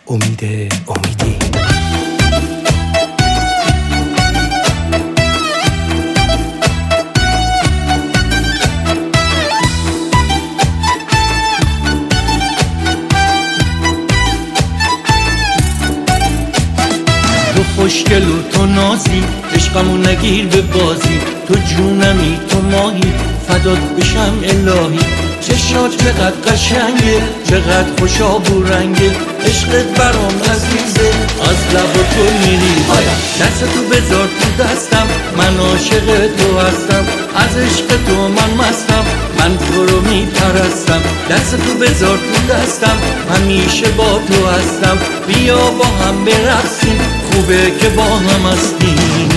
امیدی. تو خوشگل و تو نازی، عشقمو نگیر به بازی، تو جونمی تو ماهی، فدات بشم الهی. چشات چقدر قشنگه، چقدر خوش آب و رنگه، عشقت برام عزیزه، از لب تو میریزه. دست تو بذار تو دستم، من عاشق تو هستم، از عشق تو من مستم، من تو رو میپرستم. دست تو بذار تو دستم، همیشه با تو هستم، بیا با هم برقصیم، خوبه که با هم هستیم.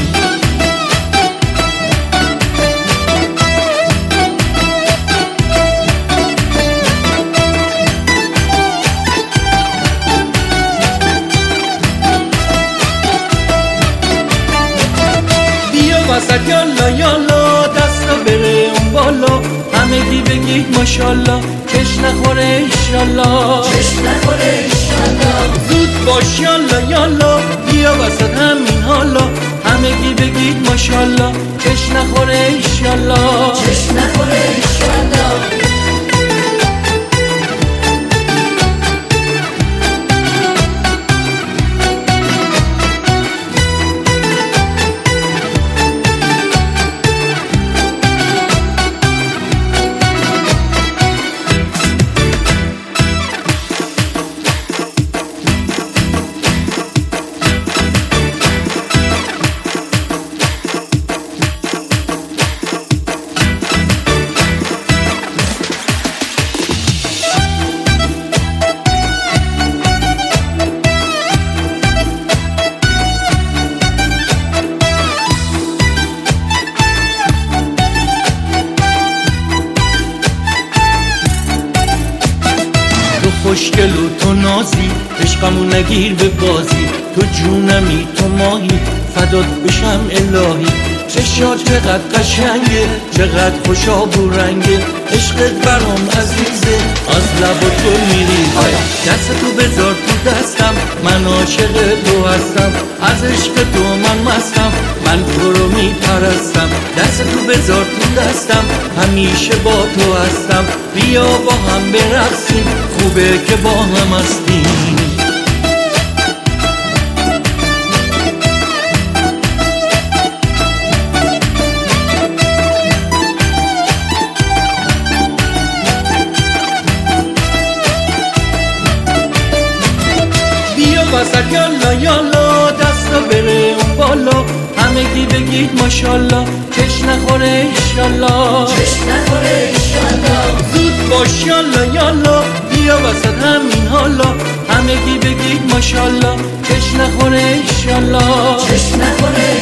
وسط یالا یالا، دستا بره اون بالا، همگی بگید ماشالله، کش نخوره ایشالله، کش نخوره ایشالله. زود باش یالا یالا، بیا وسط همین حالا، همگی بگید ماشالله، کش نخوره ایشالله، کش نخوره ایشالله. خوشگل و تو نازی، عشقمو نگیر به بازی، تو جونمی تو ماهی، فدات بشم الهی. چشات چقدر قشنگه، چقدر خوش آب و رنگه، عشقت برام عزیزه، از لب تو میریزه. دست تو بذار تو دستم، من عاشق تو هستم، از عشق تو من مستم، من تو رو میپرستم. دست تو بذار تو دستم، همیشه با تو هستم، بیا با هم برقصیم، خوبه که با هم هستیم. وسط یالا یالا، دستا بره اون بالا، همگی بگید ماشالله، کش نخوره ایشالله، کش نخوره ایشالله. زود باش یالا یالا، بیا وسط همین حالا، همگی بگید ماشالله، کش نخوره ایشالله، کش نخوره